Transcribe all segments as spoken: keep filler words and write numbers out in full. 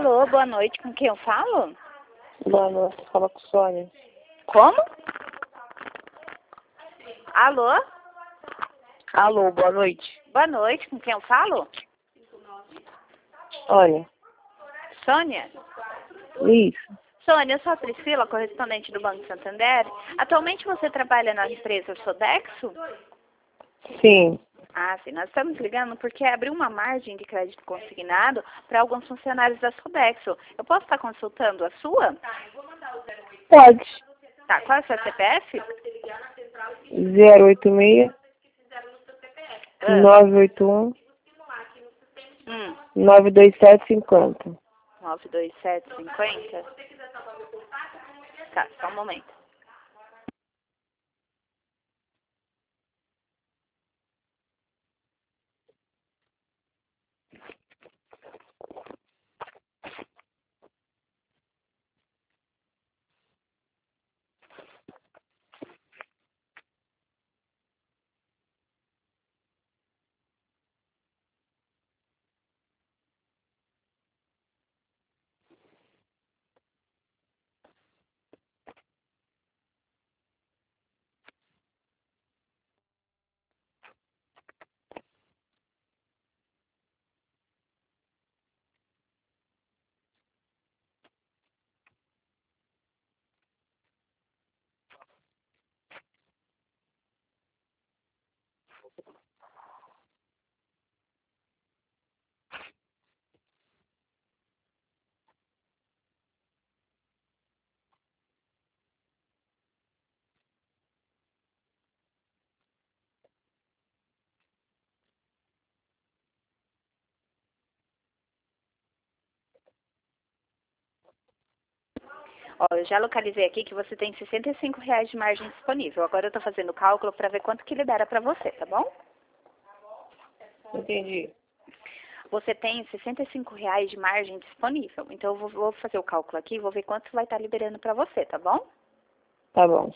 Alô, boa noite. Com quem eu falo? Boa noite, fala com Sônia. Como? Alô? Alô, boa noite. Boa noite. Com quem eu falo? Olha, Sônia? isso. Sônia, eu sou a Priscila, correspondente do Banco Santander. Atualmente você trabalha na empresa Sodexo? Sim. Ah, sim. Nós estamos ligando porque abriu uma margem de crédito consignado para alguns funcionários da Sodexo. Eu posso estar consultando a sua? Pode. Tá, qual é o seu C P F? zero oito seis, Ah. nove oito um, Hum, nove dois sete cinco zero. nove dois sete cinco zero. Tá, só um momento. Ó, eu já localizei aqui que você tem sessenta e cinco reais de margem disponível. Agora eu estou fazendo o cálculo para ver quanto que libera para você, tá bom? Entendi. Você tem sessenta e cinco reais de margem disponível. Então eu vou, vou fazer o cálculo aqui e vou ver quanto vai estar liberando para você, tá bom? Tá bom.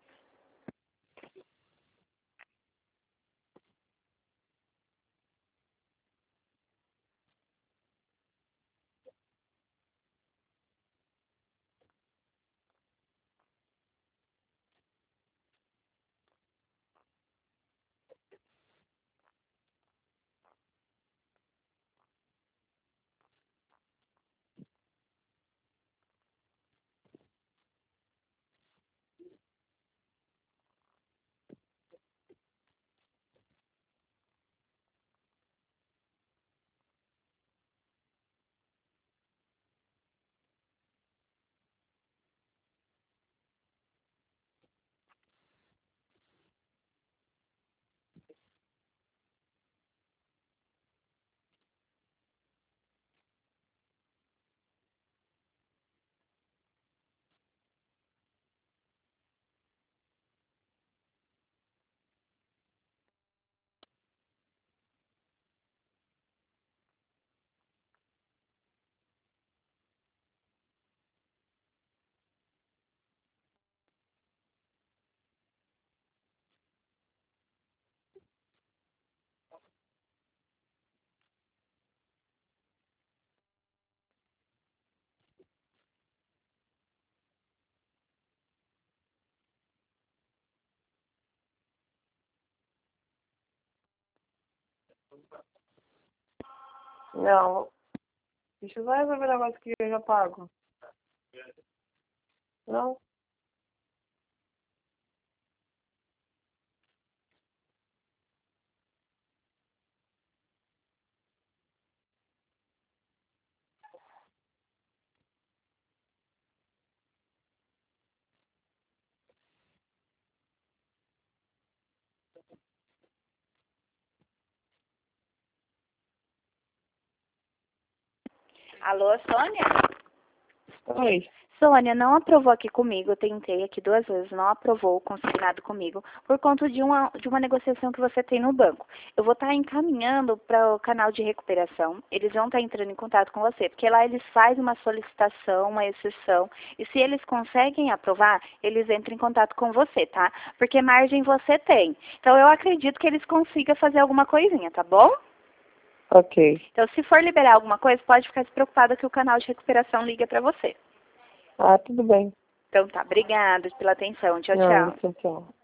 Não. Deixa eu só resolver o negócio que eu já pago. Não? Alô, Sônia? Oi. Sônia, não aprovou aqui comigo, eu tentei aqui duas vezes, não aprovou o consignado comigo, por conta de uma, de uma negociação que você tem no banco. Eu vou estar encaminhando para o canal de recuperação, eles vão estar entrando em contato com você, porque lá eles fazem uma solicitação, uma exceção, e se eles conseguem aprovar, eles entram em contato com você, tá? Porque margem você tem. Então eu acredito que eles consigam fazer alguma coisinha, tá bom? Ok. Então, se for liberar alguma coisa, pode ficar despreocupada que o canal de recuperação liga para você. Ah, tudo bem. Então tá, obrigada pela atenção. Tchau, Não, tchau. tchau, tchau.